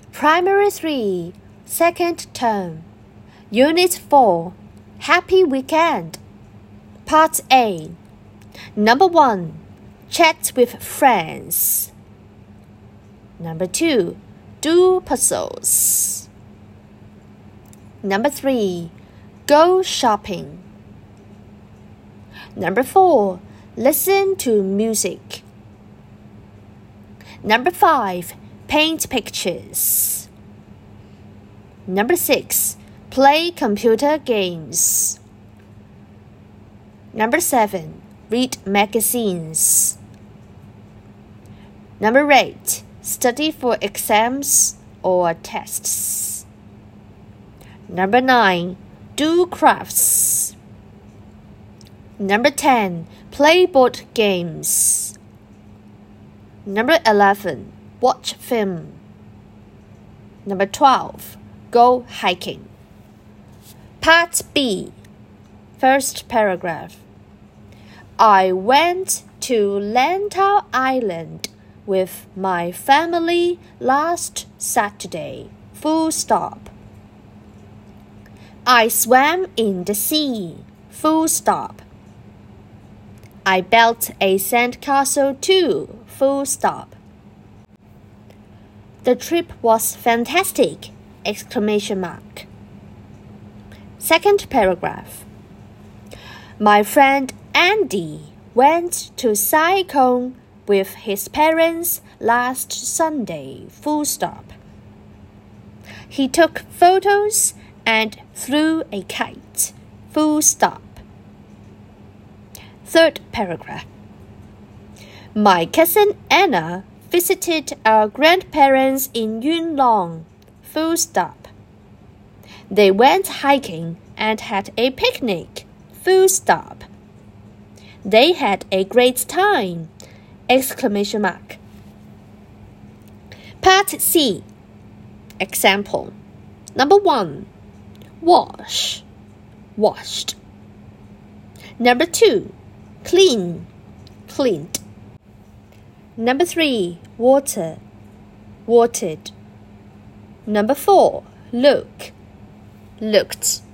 Primary 3, Second Term, Unit 4, Happy Weekend. Part A. Number 1, Chat with friends. Number 2, do puzzles. Number 3, go shopping. Number 4, listen to music. Number 5, paint pictures. Number 6, play computer games. Number 7, read magazines. Number 8, study for exams or tests. Number 9, do crafts. Number 10, play board games. Number 11, watch film. Number 12, go hiking. Part B. First paragraph. I went to Lantau Island with my family last Saturday. Full stop. I swam in the sea. Full stop. I built a sandcastle too. Full stop. The trip was fantastic! Exclamation mark. Second paragraph. My friend Andy went to Sai-Kung with his parents last Sunday. Full stop. He took photos and flew a kite. Full stop. Third paragraph. My cousin Anna visited our grandparents in Yuen Long. Full stop. They went hiking and had a picnic. Full stop. They had a great time! Exclamation mark. Part C. Example. Number 1, wash, washed. Number 2, clean, cleaned. Number 3, water, watered. Number 4, look, looked.